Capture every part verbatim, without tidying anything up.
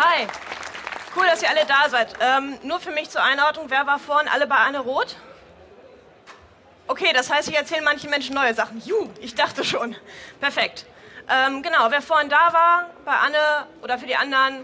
Hi, cool, dass ihr alle da seid. Ähm, nur für mich zur Einordnung, wer war vorhin alle bei Anne Roth? Okay, das heißt, ich erzähle manchen Menschen neue Sachen. Juh, ich dachte schon. Perfekt. Ähm, genau, wer vorhin da war, bei Anne oder für die anderen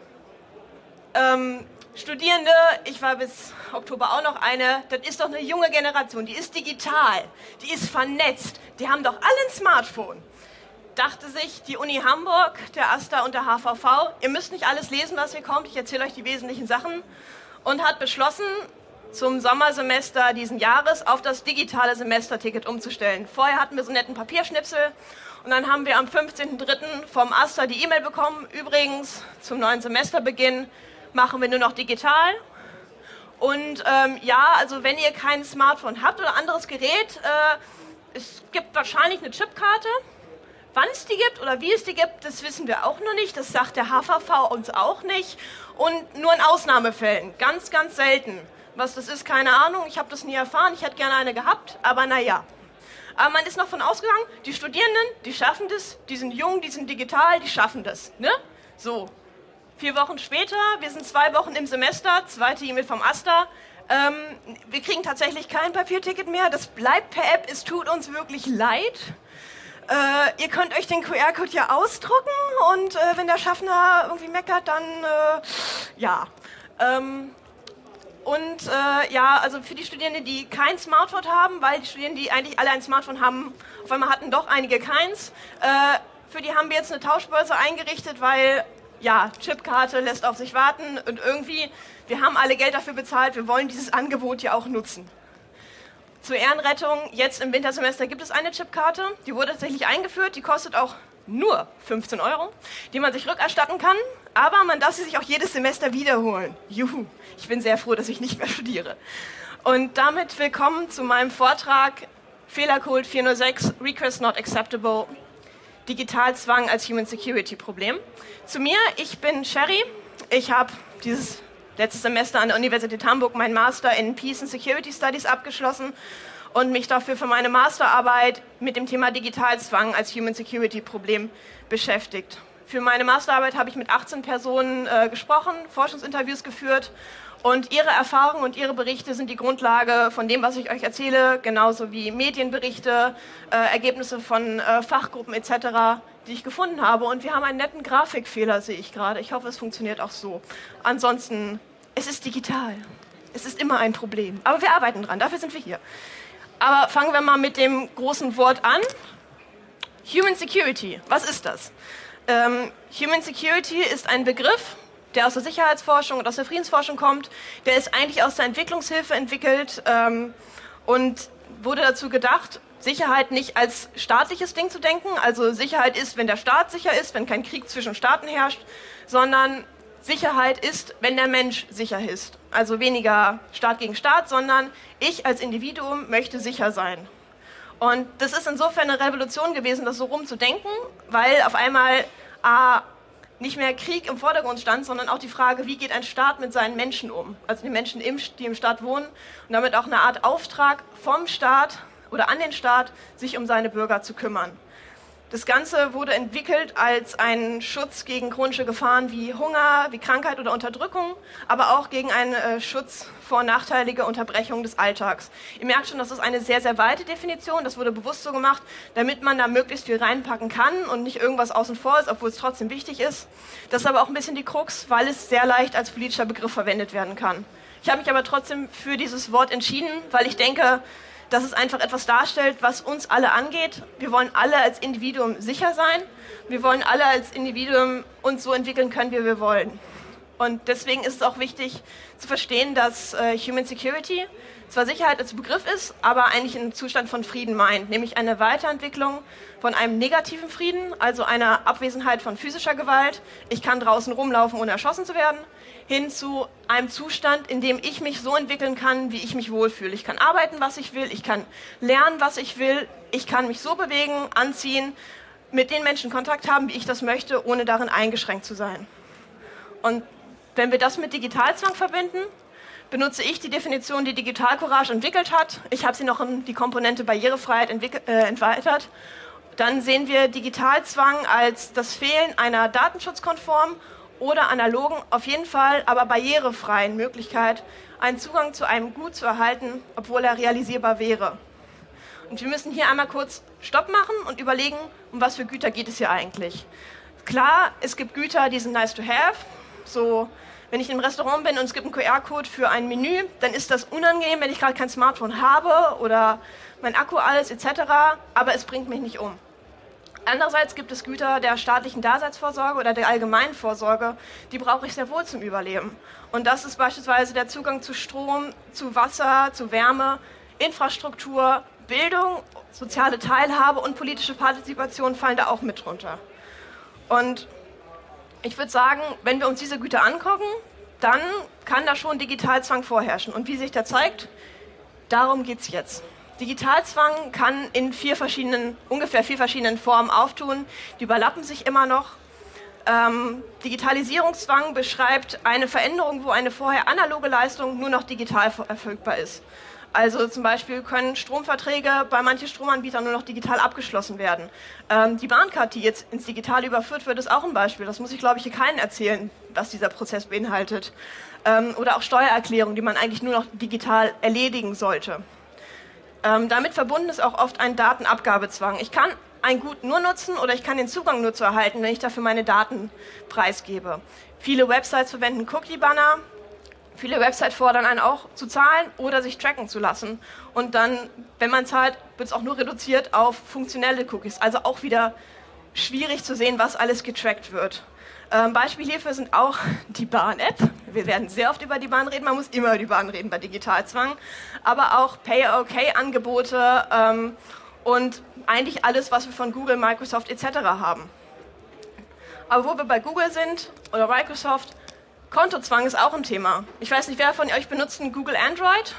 ähm, Studierende, ich war bis Oktober auch noch eine, das ist doch eine junge Generation, die ist digital, die ist vernetzt, die haben doch alle ein Smartphone. Dachte sich die Uni Hamburg, der AStA und der H V V, ihr müsst nicht alles lesen, was hier kommt, ich erzähle euch die wesentlichen Sachen, und hat beschlossen, zum Sommersemester diesen Jahres auf das digitale Semesterticket umzustellen. Vorher hatten wir so einen netten Papierschnipsel und dann haben wir am fünfzehnten dritten vom AStA die E-Mail bekommen, übrigens zum neuen Semesterbeginn machen wir nur noch digital. Und ähm, ja, also wenn ihr kein Smartphone habt oder anderes Gerät, äh, es gibt wahrscheinlich eine Chipkarte. Wann es die gibt oder wie es die gibt, das wissen wir auch noch nicht. Das sagt der H V V uns auch nicht. Und nur in Ausnahmefällen, ganz, ganz selten. Was das ist, keine Ahnung. Ich habe das nie erfahren. Ich hätte gerne eine gehabt, aber naja. Aber man ist noch von ausgegangen, die Studierenden, die schaffen das. Die sind jung, die sind digital, die schaffen das. Ne? So. Vier Wochen später, wir sind zwei Wochen im Semester, zweite E-Mail vom AStA. Ähm, wir kriegen tatsächlich kein Papierticket mehr. Das bleibt per App. Es tut uns wirklich leid. Äh, ihr könnt euch den Q R-Code ja ausdrucken und äh, wenn der Schaffner irgendwie meckert, dann äh, ja. Ähm, und äh, ja, also für die Studierenden, die kein Smartphone haben, weil die Studierenden, die eigentlich alle ein Smartphone haben, auf einmal hatten doch einige keins, äh, für die haben wir jetzt eine Tauschbörse eingerichtet, weil ja, Chipkarte lässt auf sich warten und irgendwie, wir haben alle Geld dafür bezahlt, wir wollen dieses Angebot ja auch nutzen. Zur Ehrenrettung, jetzt im Wintersemester gibt es eine Chipkarte, die wurde tatsächlich eingeführt, die kostet auch nur fünfzehn Euro, die man sich rückerstatten kann, aber man darf sie sich auch jedes Semester wiederholen. Juhu, ich bin sehr froh, dass ich nicht mehr studiere. Und damit willkommen zu meinem Vortrag Fehlercode vierhundertsechs, Request Not Acceptable, Digitalzwang als Human Security Problem. Zu mir, ich bin Sherry, ich habe dieses letztes Semester an der Universität Hamburg meinen Master in Peace and Security Studies abgeschlossen und mich dafür für meine Masterarbeit mit dem Thema Digitalzwang als Human Security Problem beschäftigt. Für meine Masterarbeit habe ich mit achtzehn Personen äh, gesprochen, Forschungsinterviews geführt und ihre Erfahrungen und ihre Berichte sind die Grundlage von dem, was ich euch erzähle, genauso wie Medienberichte, äh, Ergebnisse von äh, Fachgruppen et cetera, die ich gefunden habe. Und wir haben einen netten Grafikfehler, sehe ich gerade. Ich hoffe, es funktioniert auch so. Ansonsten, es ist digital. Es ist immer ein Problem. Aber wir arbeiten dran, dafür sind wir hier. Aber fangen wir mal mit dem großen Wort an. Human Security, was ist das? Ähm, Human Security ist ein Begriff, der aus der Sicherheitsforschung und aus der Friedensforschung kommt. Der ist eigentlich aus der Entwicklungshilfe entwickelt ähm, und wurde dazu gedacht, Sicherheit nicht als staatliches Ding zu denken. Also Sicherheit ist, wenn der Staat sicher ist, wenn kein Krieg zwischen Staaten herrscht, sondern Sicherheit ist, wenn der Mensch sicher ist. Also weniger Staat gegen Staat, sondern ich als Individuum möchte sicher sein. Und das ist insofern eine Revolution gewesen, das so rumzudenken, weil auf einmal A, nicht mehr Krieg im Vordergrund stand, sondern auch die Frage, wie geht ein Staat mit seinen Menschen um? Also die Menschen, die im Staat wohnen und damit auch eine Art Auftrag vom Staat oder an den Staat, sich um seine Bürger zu kümmern. Das Ganze wurde entwickelt als ein Schutz gegen chronische Gefahren wie Hunger, wie Krankheit oder Unterdrückung, aber auch gegen einen äh, Schutz vor nachteiliger Unterbrechung des Alltags. Ihr merkt schon, das ist eine sehr, sehr weite Definition. Das wurde bewusst so gemacht, damit man da möglichst viel reinpacken kann und nicht irgendwas außen vor ist, obwohl es trotzdem wichtig ist. Das ist aber auch ein bisschen die Krux, weil es sehr leicht als politischer Begriff verwendet werden kann. Ich habe mich aber trotzdem für dieses Wort entschieden, weil ich denke, dass es einfach etwas darstellt, was uns alle angeht. Wir wollen alle als Individuum sicher sein. Wir wollen alle als Individuum uns so entwickeln können, wie wir wollen. Und deswegen ist es auch wichtig zu verstehen, dass äh, Human Security zwar Sicherheit als Begriff ist, aber eigentlich einen Zustand von Frieden meint, nämlich eine Weiterentwicklung von einem negativen Frieden, also einer Abwesenheit von physischer Gewalt. Ich kann draußen rumlaufen, ohne erschossen zu werden, hin zu einem Zustand, in dem ich mich so entwickeln kann, wie ich mich wohlfühle. Ich kann arbeiten, was ich will, ich kann lernen, was ich will, ich kann mich so bewegen, anziehen, mit den Menschen Kontakt haben, wie ich das möchte, ohne darin eingeschränkt zu sein. Und wenn wir das mit Digitalzwang verbinden, benutze ich die Definition, die Digital Courage entwickelt hat. Ich habe sie noch in die Komponente Barrierefreiheit äh, erweitert. Dann sehen wir Digitalzwang als das Fehlen einer datenschutzkonformen oder analogen, auf jeden Fall aber barrierefreien Möglichkeit, einen Zugang zu einem Gut zu erhalten, obwohl er realisierbar wäre. Und wir müssen hier einmal kurz Stopp machen und überlegen, um was für Güter geht es hier eigentlich. Klar, es gibt Güter, die sind nice to have. So, wenn ich im Restaurant bin und es gibt einen Q R-Code für ein Menü, dann ist das unangenehm, wenn ich gerade kein Smartphone habe oder mein Akku alles et cetera, aber es bringt mich nicht um. Andererseits gibt es Güter der staatlichen Daseinsvorsorge oder der allgemeinen Vorsorge, die brauche ich sehr wohl zum Überleben. Und das ist beispielsweise der Zugang zu Strom, zu Wasser, zu Wärme, Infrastruktur, Bildung, soziale Teilhabe und politische Partizipation fallen da auch mit drunter. Und ich würde sagen, wenn wir uns diese Güter angucken, dann kann da schon Digitalzwang vorherrschen. Und wie sich der zeigt, darum geht es jetzt. Digitalzwang kann in vier verschiedenen, ungefähr vier verschiedenen Formen auftun. Die überlappen sich immer noch. Ähm, Digitalisierungszwang beschreibt eine Veränderung, wo eine vorher analoge Leistung nur noch digital verfügbar ist. Also zum Beispiel können Stromverträge bei manchen Stromanbietern nur noch digital abgeschlossen werden. Ähm, die Bahncard, die jetzt ins Digitale überführt wird, ist auch ein Beispiel. Das muss ich, glaube ich, hier keinen erzählen, was dieser Prozess beinhaltet. Ähm, oder auch Steuererklärungen, die man eigentlich nur noch digital erledigen sollte. Ähm, damit verbunden ist auch oft ein Datenabgabezwang. Ich kann ein Gut nur nutzen oder ich kann den Zugang nur zu erhalten, wenn ich dafür meine Daten preisgebe. Viele Websites verwenden Cookie-Banner. Viele Websites fordern einen auch zu zahlen oder sich tracken zu lassen. Und dann, wenn man zahlt, wird es auch nur reduziert auf funktionelle Cookies. Also auch wieder schwierig zu sehen, was alles getrackt wird. Ähm, Beispiel hierfür sind auch die Bahn-App. Wir werden sehr oft über die Bahn reden, man muss immer über die Bahn reden bei Digitalzwang. Aber auch Pay-OK-Angebote ähm, und eigentlich alles, was wir von Google, Microsoft et cetera haben. Aber wo wir bei Google sind oder Microsoft, Kontozwang ist auch ein Thema. Ich weiß nicht, wer von euch benutzt ein Google Android?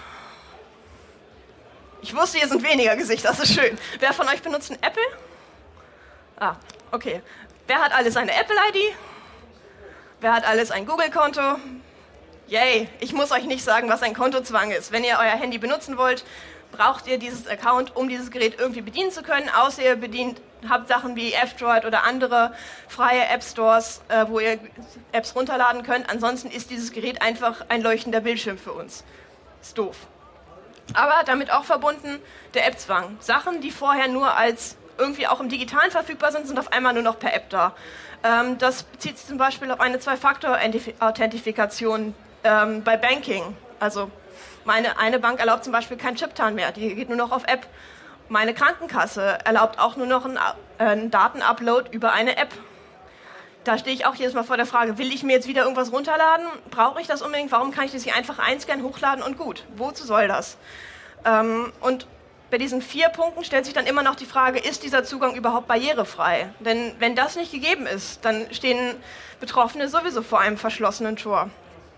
Ich wusste, hier sind weniger Gesichter, das ist schön. Wer von euch benutzt ein Apple? Ah, okay. Wer hat alles eine Apple-I D? Wer hat alles ein Google-Konto? Yay, ich muss euch nicht sagen, was ein Kontozwang ist. Wenn ihr euer Handy benutzen wollt, braucht ihr dieses Account, um dieses Gerät irgendwie bedienen zu können, außer ihr bedient, habt Sachen wie F-Droid oder andere freie App-Stores, äh, wo ihr Apps runterladen könnt. Ansonsten ist dieses Gerät einfach ein leuchtender Bildschirm für uns. Ist doof. Aber damit auch verbunden der App-Zwang. Sachen, die vorher nur als irgendwie auch im Digitalen verfügbar sind, sind auf einmal nur noch per App da. Ähm, das bezieht sich zum Beispiel auf eine Zwei-Faktor-Authentifikation ähm, bei Banking. Also meine eine Bank erlaubt zum Beispiel kein Chiptan mehr, die geht nur noch auf App. Meine Krankenkasse erlaubt auch nur noch einen, einen Datenupload über eine App. Da stehe ich auch jedes Mal vor der Frage, will ich mir jetzt wieder irgendwas runterladen? Brauche ich das unbedingt? Warum kann ich das hier einfach einscannen, hochladen und gut? Wozu soll das? Ähm, und bei diesen vier Punkten stellt sich dann immer noch die Frage, ist dieser Zugang überhaupt barrierefrei? Denn wenn das nicht gegeben ist, dann stehen Betroffene sowieso vor einem verschlossenen Tor.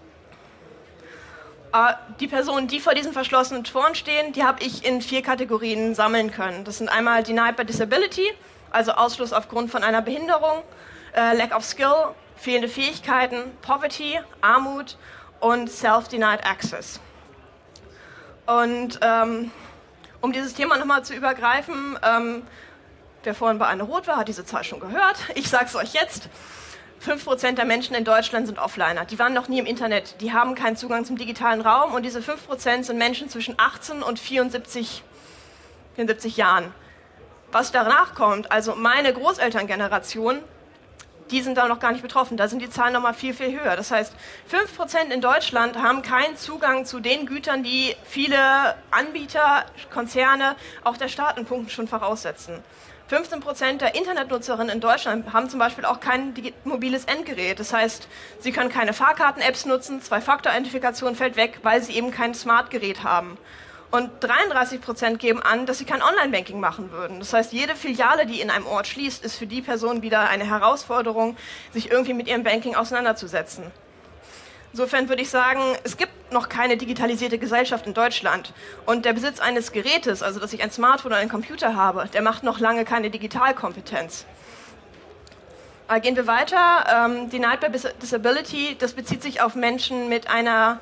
Die Personen, die vor diesen verschlossenen Toren stehen, die habe ich in vier Kategorien sammeln können. Das sind einmal Denied by Disability, also Ausschluss aufgrund von einer Behinderung, äh, Lack of Skill, fehlende Fähigkeiten, Poverty, Armut und Self-Denied Access. Und ähm, um dieses Thema nochmal zu übergreifen, ähm, wer vorhin bei Anne Roth war, hat diese Zahl schon gehört. Ich sage es euch jetzt. fünf Prozent der Menschen in Deutschland sind Offliner. Die waren noch nie im Internet. Die haben keinen Zugang zum digitalen Raum. Und diese fünf Prozent sind Menschen zwischen achtzehn und vierundsiebzig, vierundsiebzig Jahren. Was danach kommt, also meine Großelterngeneration, die sind da noch gar nicht betroffen. Da sind die Zahlen noch mal viel, viel höher. Das heißt, fünf Prozent in Deutschland haben keinen Zugang zu den Gütern, die viele Anbieter, Konzerne, auch der Staat in Punkten schon voraussetzen. fünfzehn Prozent der Internetnutzerinnen in Deutschland haben zum Beispiel auch kein mobiles Endgerät. Das heißt, sie können keine Fahrkarten-Apps nutzen, Zwei-Faktor-Identifikation fällt weg, weil sie eben kein Smart-Gerät haben. Und dreiunddreißig Prozent geben an, dass sie kein Online-Banking machen würden. Das heißt, jede Filiale, die in einem Ort schließt, ist für die Person wieder eine Herausforderung, sich irgendwie mit ihrem Banking auseinanderzusetzen. Insofern würde ich sagen, es gibt noch keine digitalisierte Gesellschaft in Deutschland. Und der Besitz eines Gerätes, also dass ich ein Smartphone oder einen Computer habe, der macht noch lange keine Digitalkompetenz. Aber gehen wir weiter. Ähm, Denied by Disability, das bezieht sich auf Menschen mit einer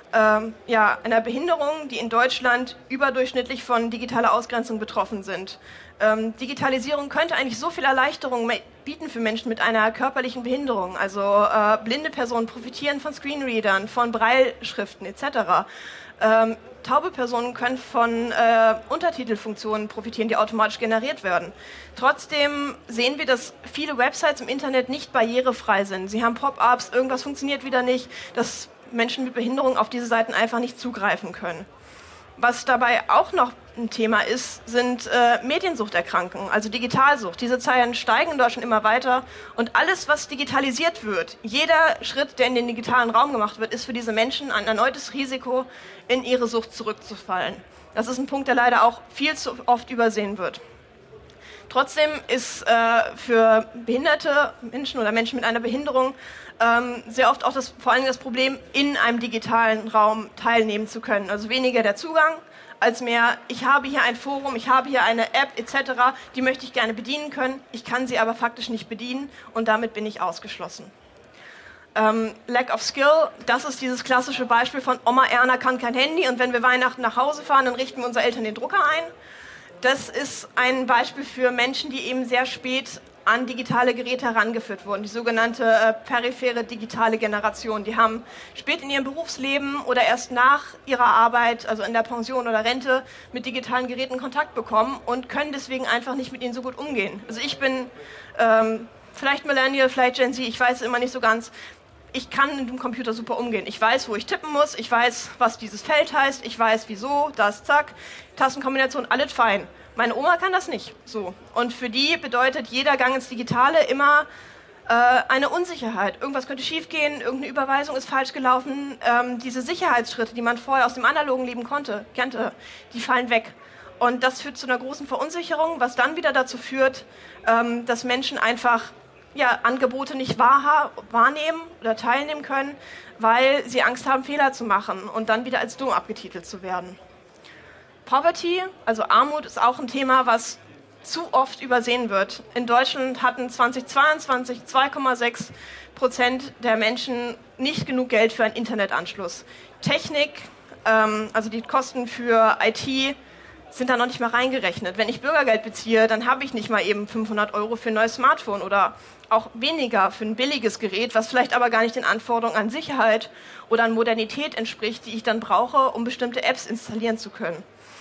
ähm, ja, einer Behinderung, die in Deutschland überdurchschnittlich von digitaler Ausgrenzung betroffen sind. Ähm, Digitalisierung könnte eigentlich so viel Erleichterung bieten für Menschen mit einer körperlichen Behinderung. Also äh, blinde Personen profitieren von Screenreadern, von Brailleschriften et cetera. Ähm, taube Personen können von äh, Untertitelfunktionen profitieren, die automatisch generiert werden. Trotzdem sehen wir, dass viele Websites im Internet nicht barrierefrei sind. Sie haben Pop-ups, irgendwas funktioniert wieder nicht, dass Menschen mit Behinderung auf diese Seiten einfach nicht zugreifen können. Was dabei auch noch ein Thema ist, sind äh, Mediensuchterkrankungen, also Digitalsucht. Diese Zahlen steigen in Deutschland immer weiter und alles, was digitalisiert wird, jeder Schritt, der in den digitalen Raum gemacht wird, ist für diese Menschen ein erneutes Risiko, in ihre Sucht zurückzufallen. Das ist ein Punkt, der leider auch viel zu oft übersehen wird. Trotzdem ist äh, für behinderte Menschen oder Menschen mit einer Behinderung ähm, sehr oft auch das, vor allem das Problem, in einem digitalen Raum teilnehmen zu können. Also weniger der Zugang, als mehr, ich habe hier ein Forum, ich habe hier eine App et cetera, die möchte ich gerne bedienen können, ich kann sie aber faktisch nicht bedienen und damit bin ich ausgeschlossen. Ähm, Lack of Skill, das ist dieses klassische Beispiel von Oma Erna kann kein Handy und wenn wir Weihnachten nach Hause fahren, dann richten wir unsere Eltern den Drucker ein. Das ist ein Beispiel für Menschen, die eben sehr spät an digitale Geräte herangeführt wurden, die sogenannte äh, periphere digitale Generation. Die haben spät in ihrem Berufsleben oder erst nach ihrer Arbeit, also in der Pension oder Rente, mit digitalen Geräten Kontakt bekommen und können deswegen einfach nicht mit ihnen so gut umgehen. Also ich bin ähm, vielleicht Millennial, vielleicht Gen Z, ich weiß es immer nicht so ganz. Ich kann mit dem Computer super umgehen. Ich weiß, wo ich tippen muss, ich weiß, was dieses Feld heißt, ich weiß, wieso, das, zack, Tastenkombination, alles fein. Meine Oma kann das nicht so. Und für die bedeutet jeder Gang ins Digitale immer äh, eine Unsicherheit. Irgendwas könnte schiefgehen, irgendeine Überweisung ist falsch gelaufen. Ähm, diese Sicherheitsschritte, die man vorher aus dem analogen Leben konnte, kannte, die fallen weg. Und das führt zu einer großen Verunsicherung, was dann wieder dazu führt, ähm, dass Menschen einfach ja, Angebote nicht wahr, wahrnehmen oder teilnehmen können, weil sie Angst haben, Fehler zu machen und dann wieder als dumm abgetitelt zu werden. Poverty, also Armut, ist auch ein Thema, was zu oft übersehen wird. In Deutschland hatten zweitausendzweiundzwanzig zwei Komma sechs Prozent der Menschen nicht genug Geld für einen Internetanschluss. Technik, ähm, also die Kosten für I T, sind da noch nicht mal reingerechnet. Wenn ich Bürgergeld beziehe, dann habe ich nicht mal eben fünfhundert Euro für ein neues Smartphone oder auch weniger für ein billiges Gerät, was vielleicht aber gar nicht den Anforderungen an Sicherheit oder an Modernität entspricht, die ich dann brauche, um bestimmte Apps installieren zu können.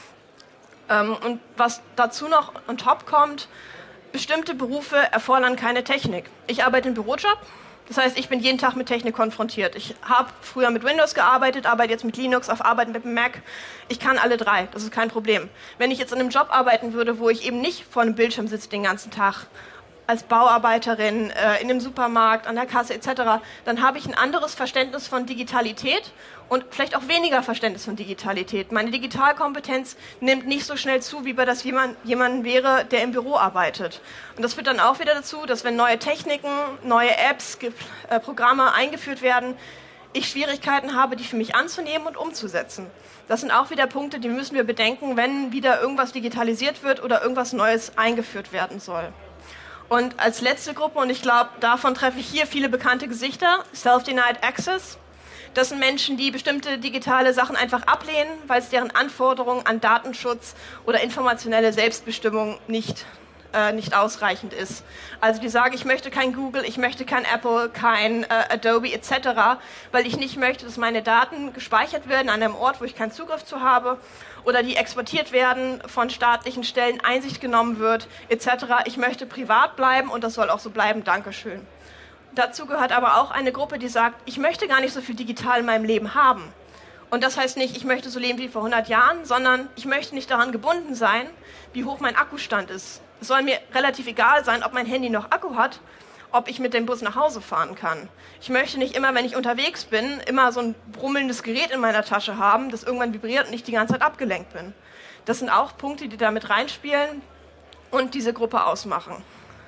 Ähm, und was dazu noch on top kommt, bestimmte Berufe erfordern keine Technik. Ich arbeite im Bürojob, das heißt, ich bin jeden Tag mit Technik konfrontiert. Ich habe früher mit Windows gearbeitet, arbeite jetzt mit Linux, auf Arbeit mit dem Mac. Ich kann alle drei, das ist kein Problem. Wenn ich jetzt in einem Job arbeiten würde, wo ich eben nicht vor einem Bildschirm sitze den ganzen Tag, als Bauarbeiterin, äh, in einem Supermarkt, an der Kasse et cetera, dann habe ich ein anderes Verständnis von Digitalität und vielleicht auch weniger Verständnis von Digitalität. Meine Digitalkompetenz nimmt nicht so schnell zu, wie bei das jemand, jemand wäre, der im Büro arbeitet. Und das führt dann auch wieder dazu, dass wenn neue Techniken, neue Apps, äh, Programme eingeführt werden, ich Schwierigkeiten habe, die für mich anzunehmen und umzusetzen. Das sind auch wieder Punkte, die müssen wir bedenken, wenn wieder irgendwas digitalisiert wird oder irgendwas Neues eingeführt werden soll. Und als letzte Gruppe, und ich glaube, davon treffe ich hier viele bekannte Gesichter, Self-Denied Access. Das sind Menschen, die bestimmte digitale Sachen einfach ablehnen, weil es deren Anforderungen an Datenschutz oder informationelle Selbstbestimmung nicht, äh, nicht ausreichend ist. Also die sagen, ich möchte kein Google, ich möchte kein Apple, kein äh, Adobe et cetera, weil ich nicht möchte, dass meine Daten gespeichert werden an einem Ort, wo ich keinen Zugriff zu habe, oder die exportiert werden, von staatlichen Stellen Einsicht genommen wird, et cetera. Ich möchte privat bleiben und das soll auch so bleiben. Dankeschön. Dazu gehört aber auch eine Gruppe, die sagt, ich möchte gar nicht so viel digital in meinem Leben haben. Und das heißt nicht, ich möchte so leben wie vor hundert Jahren, sondern ich möchte nicht daran gebunden sein, wie hoch mein Akkustand ist. Es soll mir relativ egal sein, ob mein Handy noch Akku hat, ob ich mit dem Bus nach Hause fahren kann. Ich möchte nicht immer, wenn ich unterwegs bin, immer so ein brummelndes Gerät in meiner Tasche haben, das irgendwann vibriert und ich die ganze Zeit abgelenkt bin. Das sind auch Punkte, die da mit reinspielen und diese Gruppe ausmachen.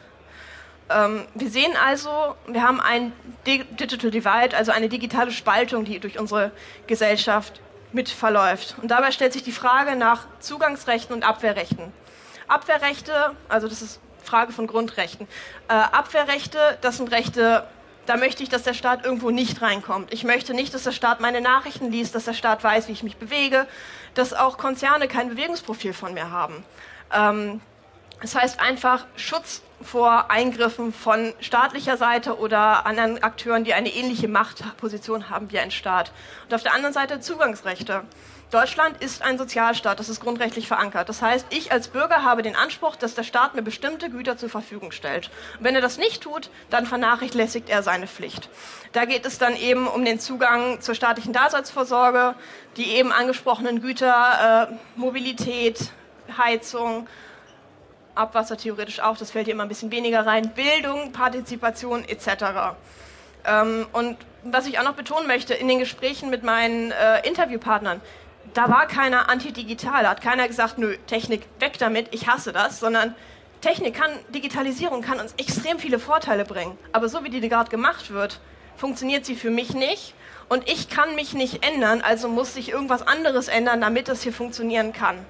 Ähm, wir sehen also, wir haben ein Digital Divide, also eine digitale Spaltung, die durch unsere Gesellschaft mit verläuft. Und dabei stellt sich die Frage nach Zugangsrechten und Abwehrrechten. Abwehrrechte, also das ist Frage von Grundrechten. Äh, Abwehrrechte, das sind Rechte Da möchte ich, dass der Staat irgendwo nicht reinkommt. Ich möchte nicht, dass der Staat meine Nachrichten liest, dass der Staat weiß, wie ich mich bewege, dass auch Konzerne kein Bewegungsprofil von mir haben. Ähm, das heißt einfach Schutz vor Eingriffen von staatlicher Seite oder anderen Akteuren, die eine ähnliche Machtposition haben wie ein Staat. Und auf der anderen Seite Zugangsrechte. Deutschland ist ein Sozialstaat, das ist grundrechtlich verankert. Das heißt, ich als Bürger habe den Anspruch, dass der Staat mir bestimmte Güter zur Verfügung stellt. Und wenn er das nicht tut, dann vernachlässigt er seine Pflicht. Da geht es dann eben um den Zugang zur staatlichen Daseinsvorsorge, die eben angesprochenen Güter, äh, Mobilität, Heizung, Abwasser theoretisch auch, das fällt hier immer ein bisschen weniger rein, Bildung, Partizipation et cetera. Ähm, und was ich auch noch betonen möchte, in den Gesprächen mit meinen äh, Interviewpartnern, da war keiner antidigital, da hat keiner gesagt, nö, Technik, weg damit, ich hasse das, sondern Technik kann, Digitalisierung kann uns extrem viele Vorteile bringen. Aber so wie die gerade gemacht wird, funktioniert sie für mich nicht und ich kann mich nicht ändern, also muss sich irgendwas anderes ändern, damit das hier funktionieren kann.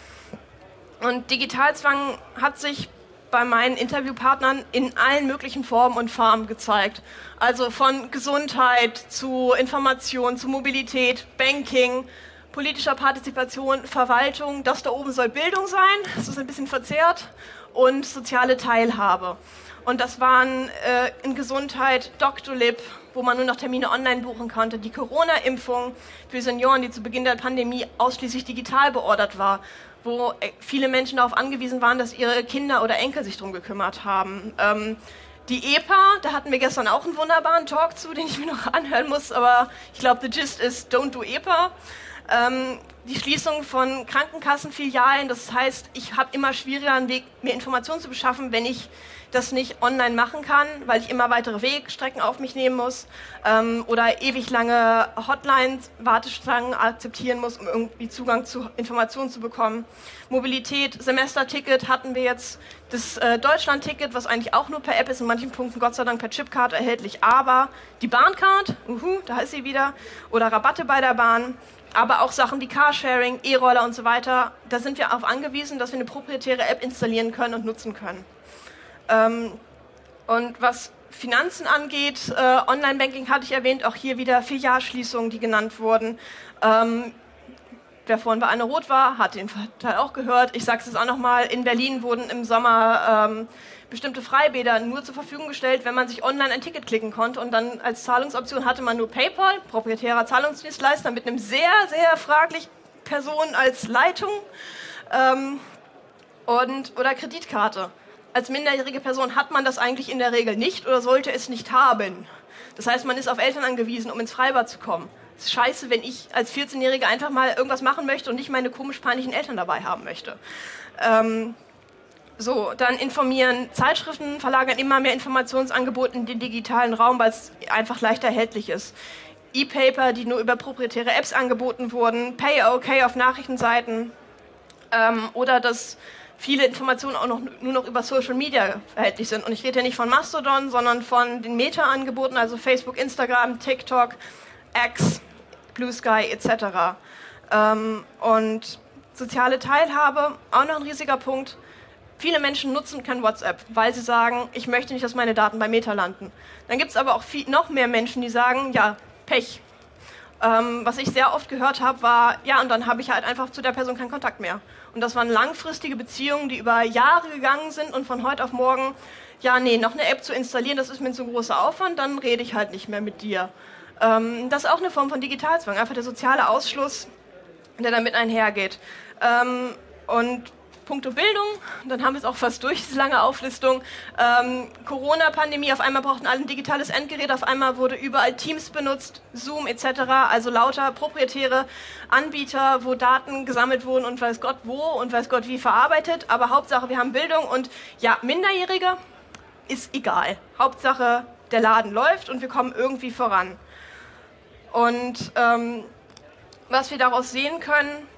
Und Digitalzwang hat sich bei meinen Interviewpartnern in allen möglichen Formen und Farben gezeigt. Also von Gesundheit zu Information, zu Mobilität, Banking, politischer Partizipation, Verwaltung, das da oben soll Bildung sein, das ist ein bisschen verzerrt, und soziale Teilhabe. Und das waren äh, in Gesundheit Doctolib, wo man nur noch Termine online buchen konnte, die Corona-Impfung für Senioren, die zu Beginn der Pandemie ausschließlich digital beordert war, wo viele Menschen darauf angewiesen waren, dass ihre Kinder oder Enkel sich darum gekümmert haben. Ähm, die E P A, da hatten wir gestern auch einen wunderbaren Talk zu, den ich mir noch anhören muss, aber ich glaube, the gist ist, don't do E P A. Ähm, die Schließung von Krankenkassenfilialen, das heißt, ich habe immer schwieriger einen Weg, mir Informationen zu beschaffen, wenn ich das nicht online machen kann, weil ich immer weitere Wegstrecken auf mich nehmen muss ähm, oder ewig lange Hotlines, Warteschlangen akzeptieren muss, um irgendwie Zugang zu Informationen zu bekommen. Mobilität, Semesterticket hatten wir jetzt, das äh, Deutschland-Ticket, was eigentlich auch nur per App ist, in manchen Punkten Gott sei Dank per Chipcard erhältlich, aber die Bahncard, uhu, da ist sie wieder, oder Rabatte bei der Bahn, aber auch Sachen wie Carsharing, E-Roller und so weiter, da sind wir darauf angewiesen, dass wir eine proprietäre App installieren können und nutzen können. Ähm, und was Finanzen angeht, äh, Online-Banking hatte ich erwähnt, auch hier wieder Filialschließungen, die genannt wurden. Ähm, wer vorhin bei Anne Roth war, hat den Teil auch gehört. Ich sage es jetzt auch nochmal, in Berlin wurden im Sommer ähm, bestimmte Freibäder nur zur Verfügung gestellt, wenn man sich online ein Ticket klicken konnte und dann als Zahlungsoption hatte man nur PayPal, proprietärer Zahlungsdienstleister mit einem sehr, sehr fraglichen Person als Leitung ähm, und, oder Kreditkarte. Als minderjährige Person hat man das eigentlich in der Regel nicht oder sollte es nicht haben. Das heißt, man ist auf Eltern angewiesen, um ins Freibad zu kommen. Es ist scheiße, wenn ich als vierzehnjährige einfach mal irgendwas machen möchte und nicht meine komisch peinlichen Eltern dabei haben möchte. Ähm, so, dann informieren. Zeitschriften verlagern immer mehr Informationsangebote in den digitalen Raum, weil es einfach leichter erhältlich ist. E-Paper, die nur über proprietäre Apps angeboten wurden, Pay-OK auf Nachrichtenseiten ähm, oder das viele Informationen auch noch, nur noch über Social Media erhältlich sind. Und ich rede ja nicht von Mastodon, sondern von den Meta-Angeboten, also Facebook, Instagram, TikTok, X, Blue Sky et cetera. Ähm, und soziale Teilhabe, auch noch ein riesiger Punkt. Viele Menschen nutzen kein WhatsApp, weil sie sagen, ich möchte nicht, dass meine Daten bei Meta landen. Dann gibt es aber auch viel, noch mehr Menschen, die sagen, ja, Pech. Ähm, was ich sehr oft gehört habe, war, ja, und dann habe ich halt einfach zu der Person keinen Kontakt mehr. Und das waren langfristige Beziehungen, die über Jahre gegangen sind und von heute auf morgen, ja, nee, noch eine App zu installieren, das ist mir so ein großer Aufwand, dann rede ich halt nicht mehr mit dir. Ähm, das ist auch eine Form von Digitalzwang, einfach der soziale Ausschluss, der damit einhergeht. Ähm, und Punkto Bildung, dann haben wir es auch fast durch, diese lange Auflistung. Ähm, Corona-Pandemie, auf einmal brauchten alle ein digitales Endgerät, auf einmal wurde überall Teams benutzt, Zoom et cetera, also lauter proprietäre Anbieter, wo Daten gesammelt wurden und weiß Gott wo und weiß Gott wie verarbeitet, aber Hauptsache wir haben Bildung und ja, Minderjährige ist egal. Hauptsache der Laden läuft und wir kommen irgendwie voran. Und ähm, was wir daraus sehen können,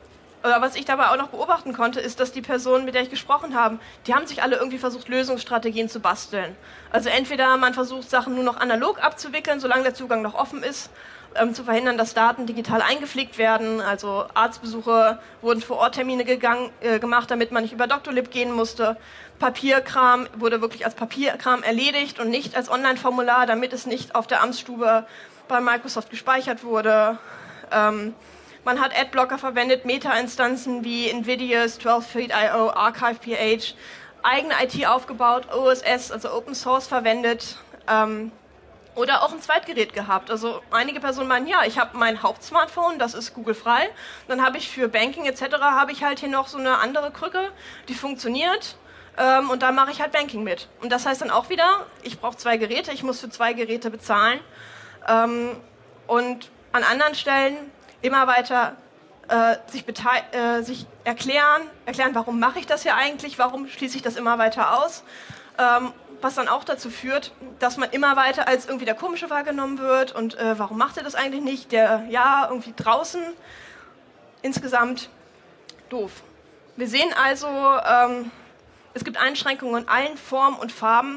oder was ich dabei auch noch beobachten konnte, ist, dass die Personen, mit der ich gesprochen habe, die haben sich alle irgendwie versucht, Lösungsstrategien zu basteln. Also entweder man versucht, Sachen nur noch analog abzuwickeln, solange der Zugang noch offen ist, ähm, zu verhindern, dass Daten digital eingepflegt werden. Also Arztbesuche wurden vor Ort Termine gegangen, äh, gemacht, damit man nicht über Doctolib gehen musste. Papierkram wurde wirklich als Papierkram erledigt und nicht als Online-Formular, damit es nicht auf der Amtsstube bei Microsoft gespeichert wurde. Ähm, Man hat Adblocker verwendet, Meta-Instanzen wie Nvidia's zwölf Feet I O, Archive P H, eigene I T aufgebaut, O S S, also Open Source verwendet ähm, oder auch ein Zweitgerät gehabt. Also einige Personen meinen, ja, ich habe mein Hauptsmartphone, das ist Google frei. Dann habe ich für Banking et cetera habe ich halt hier noch so eine andere Krücke, die funktioniert ähm, und da mache ich halt Banking mit. Und das heißt dann auch wieder, ich brauche zwei Geräte, ich muss für zwei Geräte bezahlen ähm, und an anderen Stellen immer weiter äh, sich, äh, sich erklären, erklären, warum mache ich das hier eigentlich, warum schließe ich das immer weiter aus, ähm, was dann auch dazu führt, dass man immer weiter als irgendwie der Komische wahrgenommen wird und äh, warum macht er das eigentlich nicht, der, ja, irgendwie draußen, insgesamt doof. Wir sehen also, ähm, es gibt Einschränkungen in allen Formen und Farben,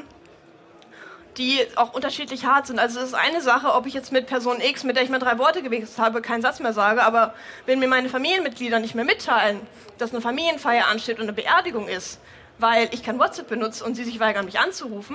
die auch unterschiedlich hart sind. Also es ist eine Sache, ob ich jetzt mit Person X, mit der ich mal drei Worte gewechselt habe, keinen Satz mehr sage, aber wenn mir meine Familienmitglieder nicht mehr mitteilen, dass eine Familienfeier ansteht und eine Beerdigung ist, weil ich kein WhatsApp benutze und sie sich weigern, mich anzurufen,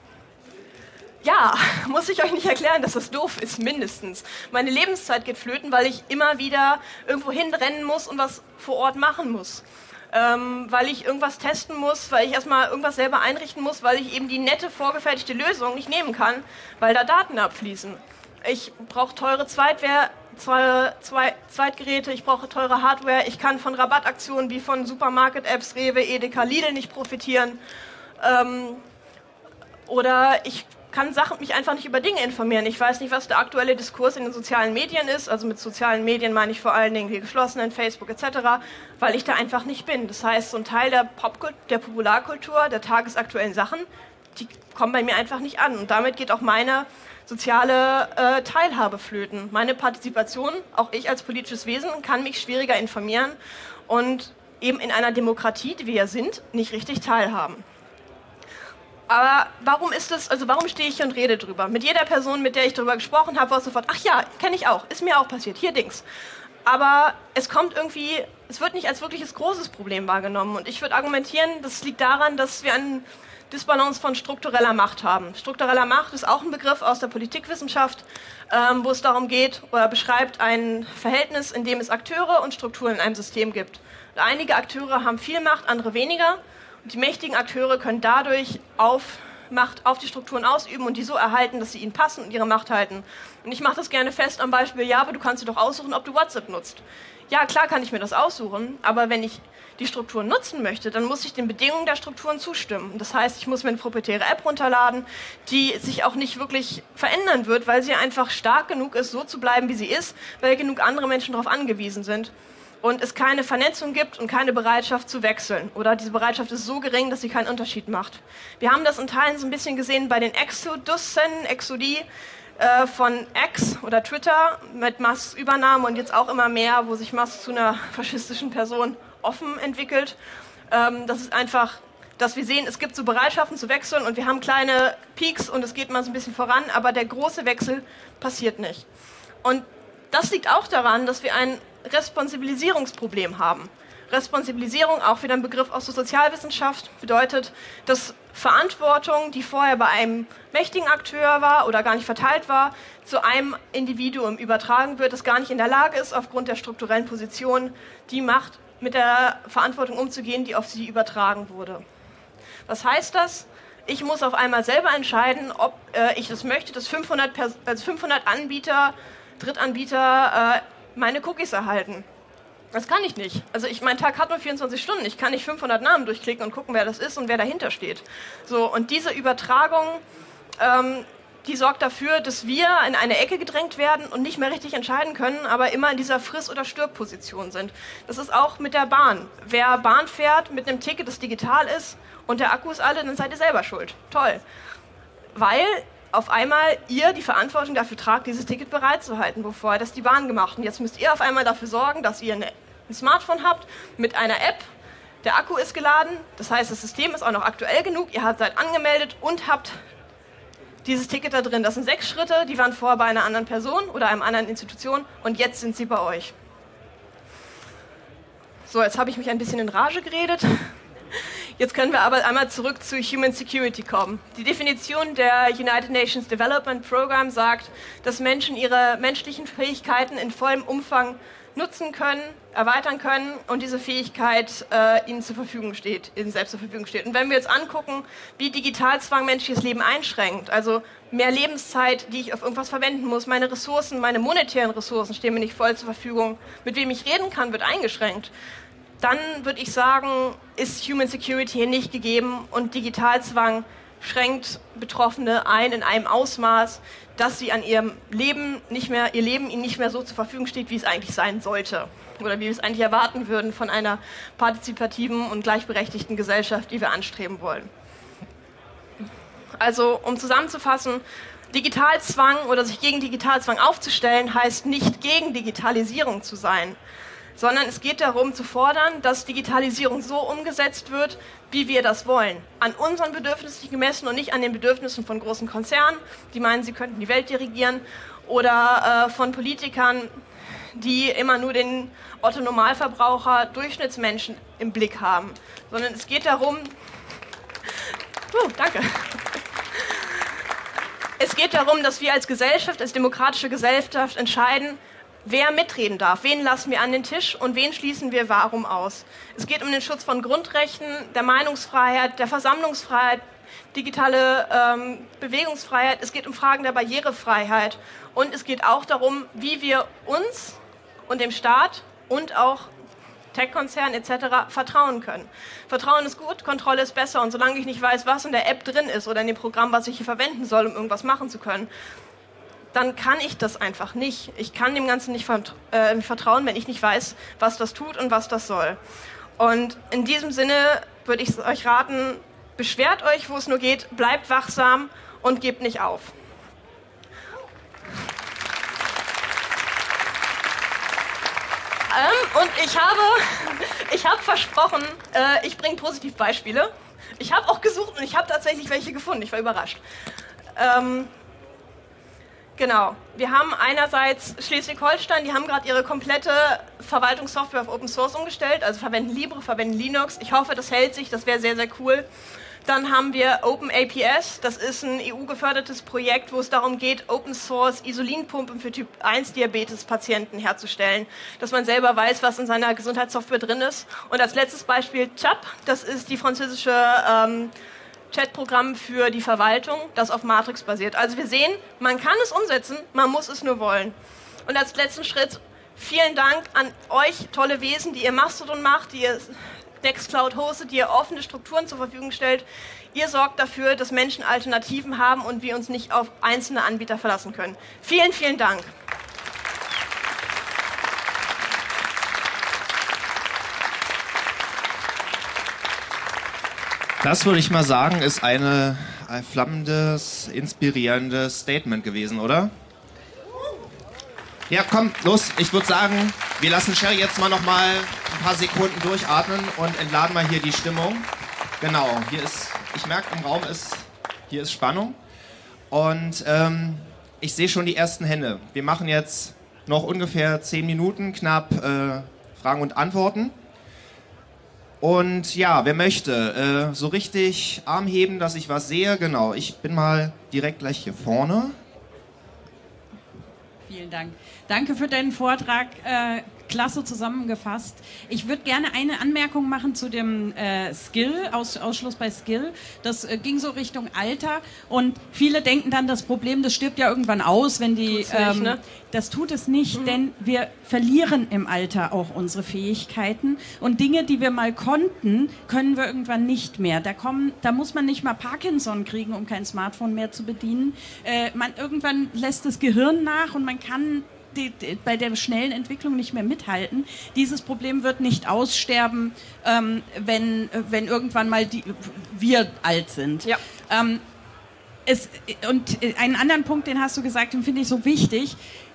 ja, muss ich euch nicht erklären, dass das doof ist, mindestens. Meine Lebenszeit geht flöten, weil ich immer wieder irgendwo hinrennen muss und was vor Ort machen muss. Ähm, weil ich irgendwas testen muss, weil ich erstmal irgendwas selber einrichten muss, weil ich eben die nette, vorgefertigte Lösung nicht nehmen kann, weil da Daten abfließen. Ich brauche teure Zweitwehr, zwei, zwei, Zweitgeräte, ich brauche teure Hardware, ich kann von Rabattaktionen wie von Supermarket-Apps, Rewe, Edeka, Lidl nicht profitieren. Ähm, oder ich kann Sachen, mich einfach nicht über Dinge informieren. Ich weiß nicht, was der aktuelle Diskurs in den sozialen Medien ist. Also mit sozialen Medien meine ich vor allen Dingen die geschlossenen, Facebook et cetera, weil ich da einfach nicht bin. Das heißt, so ein Teil der, Popkult- der Popularkultur, der tagesaktuellen Sachen, die kommen bei mir einfach nicht an. Und damit geht auch meine soziale äh, Teilhabe flöten. Meine Partizipation, auch ich als politisches Wesen, kann mich schwieriger informieren und eben in einer Demokratie, die wir ja sind, nicht richtig teilhaben. Aber warum ist das, also warum stehe ich hier und rede drüber? Mit jeder Person, mit der ich darüber gesprochen habe, war es sofort, ach ja, kenne ich auch, ist mir auch passiert, hier Dings. Aber es kommt irgendwie, es wird nicht als wirkliches großes Problem wahrgenommen. Und ich würde argumentieren, das liegt daran, dass wir eine Disbalance von struktureller Macht haben. Struktureller Macht ist auch ein Begriff aus der Politikwissenschaft, ähm, wo es darum geht oder beschreibt ein Verhältnis, in dem es Akteure und Strukturen in einem System gibt. Und einige Akteure haben viel Macht, andere weniger. Die mächtigen Akteure können dadurch auf Macht auf die Strukturen ausüben und die so erhalten, dass sie ihnen passen und ihre Macht halten. Und ich mache das gerne fest am Beispiel, ja, aber du kannst dir doch aussuchen, ob du WhatsApp nutzt. Ja, klar kann ich mir das aussuchen, aber wenn ich die Strukturen nutzen möchte, dann muss ich den Bedingungen der Strukturen zustimmen. Das heißt, ich muss mir eine proprietäre App runterladen, die sich auch nicht wirklich verändern wird, weil sie einfach stark genug ist, so zu bleiben, wie sie ist, weil genug andere Menschen darauf angewiesen sind. Und es keine Vernetzung gibt und keine Bereitschaft zu wechseln. Oder diese Bereitschaft ist so gering, dass sie keinen Unterschied macht. Wir haben das in Teilen so ein bisschen gesehen bei den Exodussen, Exodie äh, von X oder Twitter mit Musks Übernahme und jetzt auch immer mehr, wo sich Musk zu einer faschistischen Person offen entwickelt. Ähm, das ist einfach, dass wir sehen, es gibt so Bereitschaften zu wechseln und wir haben kleine Peaks und es geht mal so ein bisschen voran, aber der große Wechsel passiert nicht. Und das liegt auch daran, dass wir ein Responsibilisierungsproblem haben. Responsibilisierung, auch wieder ein Begriff aus der Sozialwissenschaft, bedeutet, dass Verantwortung, die vorher bei einem mächtigen Akteur war oder gar nicht verteilt war, zu einem Individuum übertragen wird, das gar nicht in der Lage ist, aufgrund der strukturellen Position die Macht mit der Verantwortung umzugehen, die auf sie übertragen wurde. Was heißt das? Ich muss auf einmal selber entscheiden, ob äh, ich das möchte, dass fünfhundert, Pers- also fünfhundert Anbieter, Drittanbieter äh, meine Cookies erhalten. Das kann ich nicht. Also ich, mein Tag hat nur vierundzwanzig Stunden. Ich kann nicht fünfhundert Namen durchklicken und gucken, wer das ist und wer dahinter steht. So, und diese Übertragung, ähm, die sorgt dafür, dass wir in eine Ecke gedrängt werden und nicht mehr richtig entscheiden können, aber immer in dieser Friss- oder Stirb-Position sind. Das ist auch mit der Bahn. Wer Bahn fährt mit einem Ticket, das digital ist und der Akku ist alle, dann seid ihr selber schuld. Toll. Weil auf einmal ihr die Verantwortung dafür tragt, dieses Ticket bereitzuhalten, bevor das die Bahn gemacht. Und jetzt müsst ihr auf einmal dafür sorgen, dass ihr eine ein Smartphone habt mit einer App, der Akku ist geladen, das heißt, das System ist auch noch aktuell genug, ihr habt seid angemeldet und habt dieses Ticket da drin. Das sind sechs Schritte, die waren vorher bei einer anderen Person oder einer anderen Institution und jetzt sind sie bei euch. So, jetzt habe ich mich ein bisschen in Rage geredet. Jetzt können wir aber einmal zurück zu Human Security kommen. Die Definition der United Nations Development Program sagt, dass Menschen ihre menschlichen Fähigkeiten in vollem Umfang nutzen können, erweitern können und diese Fähigkeit äh, ihnen zur Verfügung steht, ihnen selbst zur Verfügung steht. Und wenn wir jetzt angucken, wie Digitalzwang menschliches Leben einschränkt, also mehr Lebenszeit, die ich auf irgendwas verwenden muss, meine Ressourcen, meine monetären Ressourcen stehen mir nicht voll zur Verfügung, mit wem ich reden kann, wird eingeschränkt, dann würde ich sagen, ist Human Security hier nicht gegeben und Digitalzwang schränkt Betroffene ein in einem Ausmaß, dass sie an ihrem Leben nicht mehr, ihr Leben ihnen nicht mehr so zur Verfügung steht, wie es eigentlich sein sollte. Oder wie wir es eigentlich erwarten würden von einer partizipativen und gleichberechtigten Gesellschaft, die wir anstreben wollen. Also, um zusammenzufassen, Digitalzwang oder sich gegen Digitalzwang aufzustellen, heißt nicht gegen Digitalisierung zu sein, sondern es geht darum zu fordern, dass Digitalisierung so umgesetzt wird, wie wir das wollen. An unseren Bedürfnissen gemessen und nicht an den Bedürfnissen von großen Konzernen, die meinen, sie könnten die Welt dirigieren, oder äh, von Politikern, die immer nur den Otto-Normalverbraucher, Durchschnittsmenschen im Blick haben. Sondern es geht darum... Uh, danke. Es geht darum, dass wir als Gesellschaft, als demokratische Gesellschaft entscheiden, wer mitreden darf, wen lassen wir an den Tisch und wen schließen wir warum aus. Es geht um den Schutz von Grundrechten, der Meinungsfreiheit, der Versammlungsfreiheit, digitale ähm, Bewegungsfreiheit. Es geht um Fragen der Barrierefreiheit und es geht auch darum, wie wir uns und dem Staat und auch Tech-Konzernen et cetera vertrauen können. Vertrauen ist gut, Kontrolle ist besser und solange ich nicht weiß, was in der App drin ist oder in dem Programm, was ich hier verwenden soll, um irgendwas machen zu können, dann kann ich das einfach nicht. Ich kann dem Ganzen nicht äh, vertrauen, wenn ich nicht weiß, was das tut und was das soll. Und in diesem Sinne würde ich euch raten, beschwert euch, wo es nur geht, bleibt wachsam und gebt nicht auf. Ähm, und ich habe, ich habe versprochen, äh, ich bringe Positivbeispiele. Ich habe auch gesucht und ich habe tatsächlich welche gefunden. Ich war überrascht. Ähm, Genau. Wir haben einerseits Schleswig-Holstein, die haben gerade ihre komplette Verwaltungssoftware auf Open Source umgestellt, also verwenden Libre, verwenden Linux. Ich hoffe, das hält sich, das wäre sehr, sehr cool. Dann haben wir OpenAPS, das ist ein E U-gefördertes Projekt, wo es darum geht, Open Source Insulinpumpen für Typ eins Diabetes-Patienten herzustellen, dass man selber weiß, was in seiner Gesundheitssoftware drin ist. Und als letztes Beispiel Chap, das ist die französische ähm, Chatprogramm für die Verwaltung, das auf Matrix basiert. Also wir sehen, man kann es umsetzen, man muss es nur wollen. Und als letzten Schritt, vielen Dank an euch, tolle Wesen, die ihr Mastodon macht, die ihr Nextcloud hostet, die ihr offene Strukturen zur Verfügung stellt. Ihr sorgt dafür, dass Menschen Alternativen haben und wir uns nicht auf einzelne Anbieter verlassen können. Vielen, vielen Dank. Das würde ich mal sagen, ist eine, ein flammendes, inspirierendes Statement gewesen, oder? Ja, komm, los. Ich würde sagen, wir lassen Sherry jetzt mal noch mal ein paar Sekunden durchatmen und entladen mal hier die Stimmung. Genau, hier ist, ich merke, im Raum ist, hier ist Spannung. Und ähm, ich sehe schon die ersten Hände. Wir machen jetzt noch ungefähr zehn Minuten, knapp äh, Fragen und Antworten. Und ja, wer möchte, äh, so richtig Arm heben, dass ich was sehe? Genau, ich bin mal direkt gleich hier vorne. Vielen Dank. Danke für deinen Vortrag. Äh, klasse zusammengefasst. Ich würde gerne eine Anmerkung machen zu dem äh, Skill, Aus, Ausschluss bei Skill. Das äh, ging so Richtung Alter und viele denken dann, das Problem, das stirbt ja irgendwann aus, wenn die... Tut's nicht, ähm, ne? Das tut es nicht, Mhm. denn wir verlieren im Alter auch unsere Fähigkeiten und Dinge, die wir mal konnten, können wir irgendwann nicht mehr. Da, kommen, da muss man nicht mal Parkinson kriegen, um kein Smartphone mehr zu bedienen. Äh, man, irgendwann lässt das Gehirn nach und man kann Die, die, bei der schnellen Entwicklung nicht mehr mithalten. Dieses Problem wird nicht aussterben, ähm, wenn, wenn irgendwann mal die, wir alt sind. Ja. Ähm, es, und einen anderen Punkt, den hast du gesagt, den finde ich so wichtig.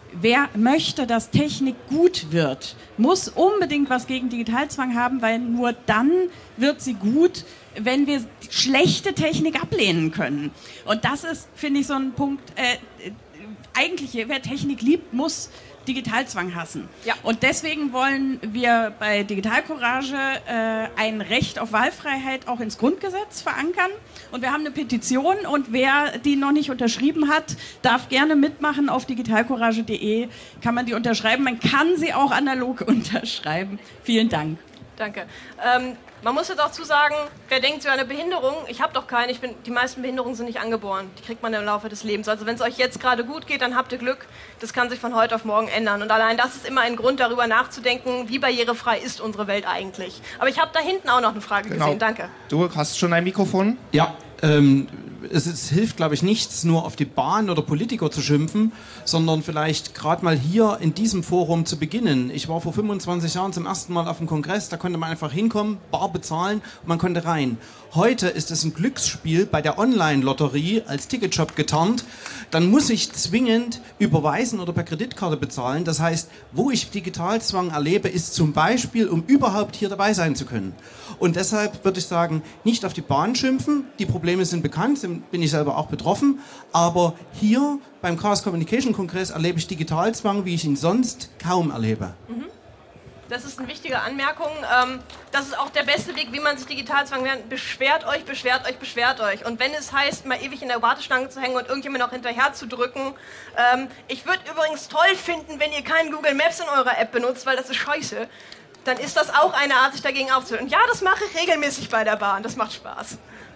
wer möchte, dass Technik gut wird, muss unbedingt was gegen Digitalzwang haben, weil nur dann wird sie gut, wenn wir schlechte Technik ablehnen können. Und das ist, finde ich, so ein Punkt, äh, eigentlich, wer Technik liebt, muss Digitalzwang hassen. Ja. Und deswegen wollen wir bei Digitalcourage äh, ein Recht auf Wahlfreiheit auch ins Grundgesetz verankern. Und wir haben eine Petition und wer die noch nicht unterschrieben hat, darf gerne mitmachen. Auf digitalcourage punkt de kann man die unterschreiben. Man kann sie auch analog unterschreiben. Vielen Dank. Danke. Ähm, man muss jetzt dazu sagen, wer denkt, sie hat eine Behinderung, ich habe doch keine, ich bin, die meisten Behinderungen sind nicht angeboren, die kriegt man im Laufe des Lebens. Also wenn es euch jetzt gerade gut geht, dann habt ihr Glück, das kann sich von heute auf morgen ändern. Und allein das ist immer ein Grund, darüber nachzudenken, wie barrierefrei ist unsere Welt eigentlich. Aber ich habe da hinten auch noch eine Frage Genau. gesehen, danke. Du hast schon ein Mikrofon? Ja, ähm, es, es hilft, glaube ich, nichts, nur auf die Bahn oder Politiker zu schimpfen, sondern vielleicht gerade mal hier in diesem Forum zu beginnen. Ich war vor fünfundzwanzig Jahren zum ersten Mal auf dem Kongress, da konnte man einfach hinkommen, bar bezahlen und man konnte rein. Heute ist es ein Glücksspiel bei der Online-Lotterie als Ticketshop getarnt. Dann muss ich zwingend überweisen oder per Kreditkarte bezahlen. Das heißt, wo ich Digitalzwang erlebe, ist zum Beispiel, um überhaupt hier dabei sein zu können. Und deshalb würde ich sagen, nicht auf die Bahn schimpfen. Die Probleme sind bekannt, bin ich selber auch betroffen. Aber hier beim Chaos Communication Kongress erlebe ich Digitalzwang, wie ich ihn sonst kaum erlebe. Mhm. Das ist eine wichtige Anmerkung. Das ist auch der beste Weg, wie man sich Digitalzwang lernt. Beschwert euch, beschwert euch, beschwert euch. Und wenn es heißt, mal ewig in der Warteschlange zu hängen und irgendjemand noch hinterher zu drücken. Ich würde übrigens toll finden, wenn ihr kein Google Maps in eurer App benutzt, weil das ist scheiße. Dann ist das auch eine Art, sich dagegen aufzuhören. Und ja, das mache ich regelmäßig bei der Bahn. Das macht Spaß.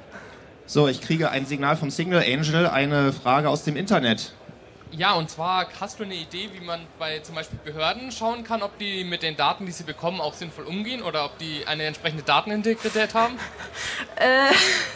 So, ich kriege ein Signal vom Signal Angel, eine Frage aus dem Internet. Ja, und zwar hast du eine Idee, wie man bei zum Beispiel Behörden schauen kann, ob die mit den Daten, die sie bekommen, auch sinnvoll umgehen oder ob die eine entsprechende Datenintegrität haben? Äh,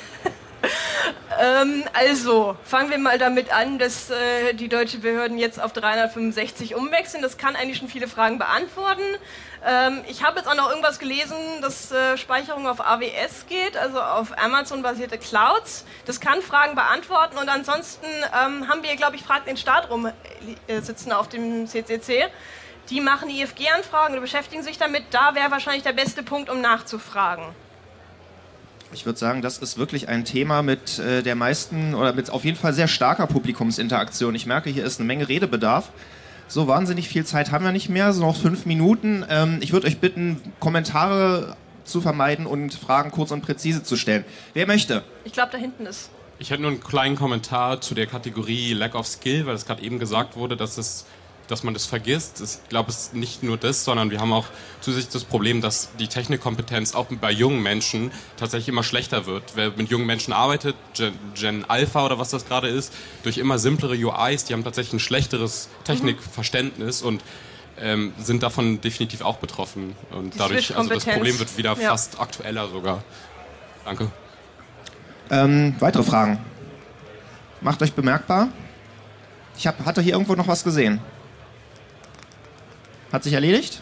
ähm, also, fangen wir mal damit an, dass äh, die deutschen Behörden jetzt auf dreihundertfünfundsechzig umwechseln. Das kann eigentlich schon viele Fragen beantworten. Ähm, ich habe jetzt auch noch irgendwas gelesen, dass äh, Speicherung auf A W S geht, also auf Amazon-basierte Clouds. Das kann Fragen beantworten und ansonsten ähm, haben wir, glaube ich, Frag den Staat rum äh, sitzen auf dem C C C. Die machen I F G-Anfragen oder beschäftigen sich damit. Da wäre wahrscheinlich der beste Punkt, um nachzufragen. Ich würde sagen, das ist wirklich ein Thema mit äh, der meisten oder mit auf jeden Fall sehr starker Publikumsinteraktion. Ich merke, hier ist eine Menge Redebedarf. So wahnsinnig viel Zeit haben wir nicht mehr, so noch fünf Minuten. Ähm, ich würde euch bitten, Kommentare zu vermeiden und Fragen kurz und präzise zu stellen. Wer möchte? Ich glaube, da hinten ist. Ich hätte nur einen kleinen Kommentar zu der Kategorie Lack of Skill, weil es gerade eben gesagt wurde, dass es dass man das vergisst. Ich glaube, es ist nicht nur das, sondern wir haben auch zusätzlich das Problem, dass die Technikkompetenz auch bei jungen Menschen tatsächlich immer schlechter wird. Wer mit jungen Menschen arbeitet, Gen, Gen Alpha oder was das gerade ist, durch immer simplere U Is, die haben tatsächlich ein schlechteres Technikverständnis und ähm, sind davon definitiv auch betroffen. Und die dadurch, also das Problem wird wieder ja. fast aktueller sogar. Danke. Ähm, weitere Fragen? Macht euch bemerkbar. Ich hab, hatte hier irgendwo noch was gesehen. Hat sich erledigt?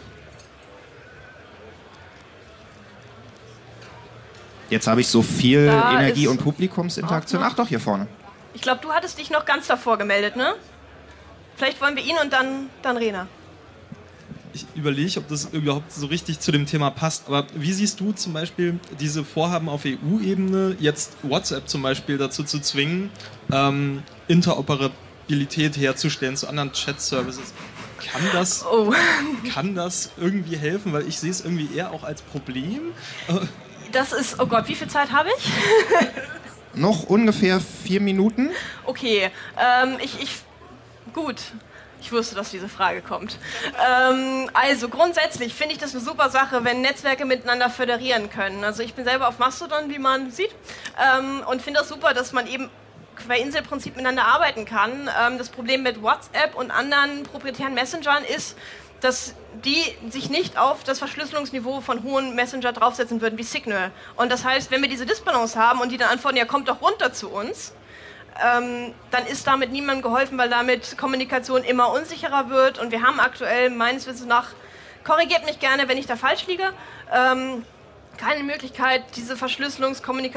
Jetzt habe ich so viel da Energie und Publikumsinteraktion. Ach doch, hier vorne. Ich glaube, du hattest dich noch ganz davor gemeldet, ne? Vielleicht wollen wir ihn und dann, dann Rena. Ich überlege, ob das überhaupt so richtig zu dem Thema passt. Aber wie siehst du zum Beispiel diese Vorhaben auf E U-Ebene, jetzt WhatsApp zum Beispiel dazu zu zwingen, ähm, Interoperabilität herzustellen zu anderen Chat-Services? Kann das, oh. kann das irgendwie helfen? Weil ich sehe es irgendwie eher auch als Problem. Das ist, oh Gott, wie viel Zeit habe ich? Noch ungefähr vier Minuten. Okay, ähm, ich, ich, gut. Ich wusste, dass diese Frage kommt. Ähm, also grundsätzlich finde ich das eine super Sache, wenn Netzwerke miteinander föderieren können. Also ich bin selber auf Mastodon, wie man sieht, ähm, und finde das super, dass man eben bei Inselprinzip miteinander arbeiten kann. Ähm, das Problem mit WhatsApp und anderen proprietären Messengern ist, dass die sich nicht auf das Verschlüsselungsniveau von hohen Messenger draufsetzen würden, wie Signal. Und das heißt, wenn wir diese Disbalance haben und die dann antworten, ja, kommt doch runter zu uns, ähm, dann ist damit niemandem geholfen, weil damit Kommunikation immer unsicherer wird. Und wir haben aktuell, meines Wissens nach, korrigiert mich gerne, wenn ich da falsch liege, ähm, keine Möglichkeit, diese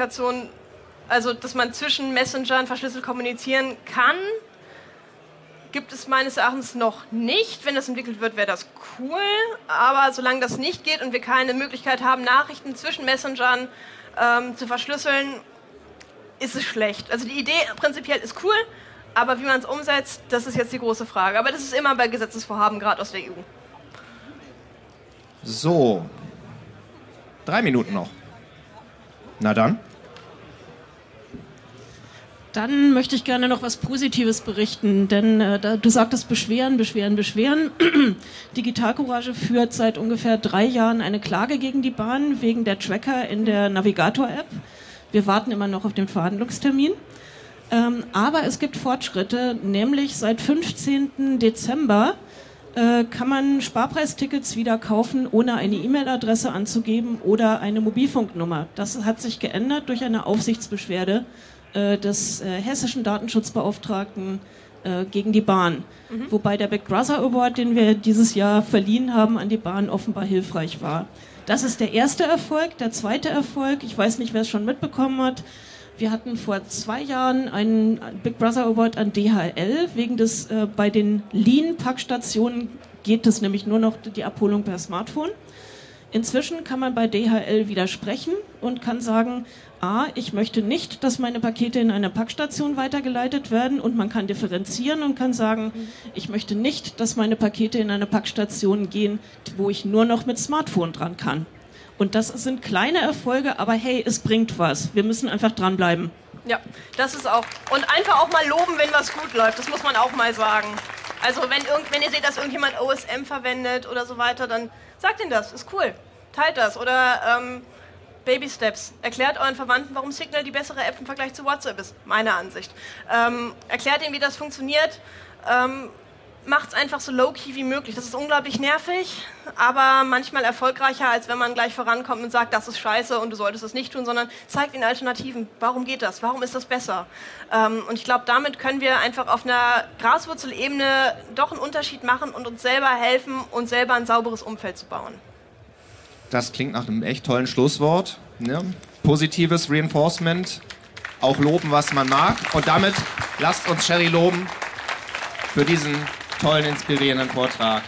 Verschlüsselungskommunikation, also dass man zwischen Messengern verschlüsselt kommunizieren kann. gibt es meines Erachtens noch nicht. Wenn das entwickelt wird, wäre das cool. Aber solange das nicht geht und wir keine Möglichkeit haben, Nachrichten zwischen Messengern ähm, zu verschlüsseln, ist es schlecht. Also die Idee prinzipiell ist cool, aber wie man es umsetzt, das ist jetzt die große Frage. Aber das ist immer bei Gesetzesvorhaben, gerade aus der E U. So, drei Minuten noch. Na dann. Dann möchte ich gerne noch was Positives berichten, denn äh, da, du sagtest Beschweren, Beschweren, Beschweren. Digitalcourage führt seit ungefähr drei Jahren eine Klage gegen die Bahn wegen der Tracker in der Navigator-App. Wir warten immer noch auf den Verhandlungstermin. Ähm, aber es gibt Fortschritte, nämlich seit fünfzehnten Dezember äh, kann man Sparpreistickets wieder kaufen, ohne eine E-Mail-Adresse anzugeben oder eine Mobilfunknummer. Das hat sich geändert durch eine Aufsichtsbeschwerde des äh, hessischen Datenschutzbeauftragten äh, gegen die Bahn. Mhm. Wobei der Big Brother Award, den wir dieses Jahr verliehen haben an die Bahn, offenbar hilfreich war. Das ist der erste Erfolg. Der zweite Erfolg, ich weiß nicht, wer es schon mitbekommen hat, wir hatten vor zwei Jahren einen Big Brother Award an D H L, wegen des, äh, bei den Lean-Packstationen geht es nämlich nur noch die Abholung per Smartphone. Inzwischen kann man bei D H L widersprechen und kann sagen, A, ich möchte nicht, dass meine Pakete in eine Packstation weitergeleitet werden, und man kann differenzieren und kann sagen, ich möchte nicht, dass meine Pakete in eine Packstation gehen, wo ich nur noch mit Smartphone dran kann. Und das sind kleine Erfolge, aber hey, es bringt was. Wir müssen einfach dranbleiben. Ja, das ist auch. Und einfach auch mal loben, wenn was gut läuft. Das muss man auch mal sagen. Also wenn, irgend, wenn ihr seht, dass irgendjemand O S M verwendet oder so weiter, dann sagt ihnen das, ist cool. Teilt das. Oder ähm, Baby Steps. Erklärt euren Verwandten, warum Signal die bessere App im Vergleich zu WhatsApp ist. Meine Ansicht. Ähm, erklärt ihnen, wie das funktioniert. Ähm, Macht es einfach so low-key wie möglich. Das ist unglaublich nervig, aber manchmal erfolgreicher, als wenn man gleich vorankommt und sagt, das ist scheiße und du solltest es nicht tun, sondern zeigt ihnen Alternativen. Warum geht das? Warum ist das besser? Ähm, und ich glaube, damit können wir einfach auf einer Graswurzelebene doch einen Unterschied machen und uns selber helfen, uns selber ein sauberes Umfeld zu bauen. Das klingt nach einem echt tollen Schlusswort. Ne? Positives Reinforcement, auch loben, was man mag. Und damit lasst uns Sherry loben für diesen tollen, inspirierenden Vortrag.